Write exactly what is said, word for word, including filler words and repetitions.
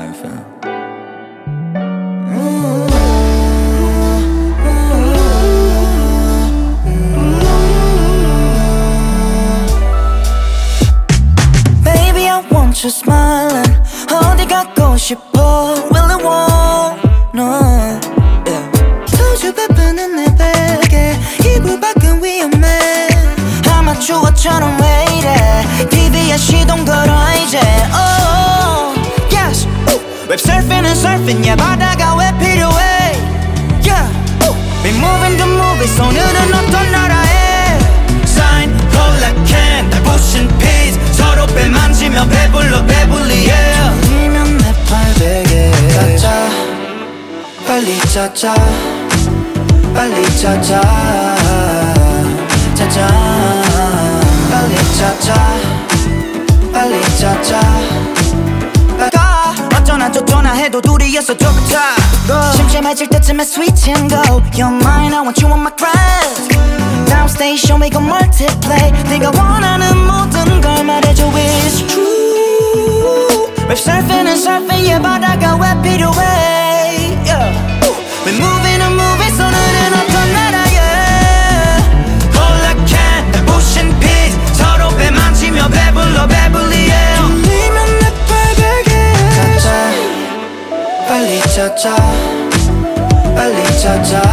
에프엠. Baby I want you smiling. 어디 가고 싶어 Really want no yeah. 소주 베푸는 내 베개 이불 밖은 위험해 아마추어처럼 왜 이래 티비에 시동 걸어 이제 oh yes 웹서핑은 surfing yeah 바다가 왜 필요해 yeah We moving the movies 오늘은 어떤 나라에 Sign collect can 날 부신 peace 서로 배 만지며 배불러 배불리 yeah 돌리면 내 팔베개 짜자 빨리 짜자 빨리 짜자 짜자 빨리 짜자 빨리 짜자 가 어쩌나 저쩌나 해도 둘이어서 좋다 심심해질 때쯤에 switch and go You're mine I want you on my crush Downstation we gon' multiply 네가 원하는 모든 걸 말해줘 It's true 웹surfing은 surfing yeah 바다가 왜 필요해 yeah. We're moving and moving 오늘은 어떤 나라에 Collect can 날 부신 peace 서로 배 만지며 배불러 배불리 yeah 돌리면 내 팔베개 짜자 빨리 짜자 빨리 짜자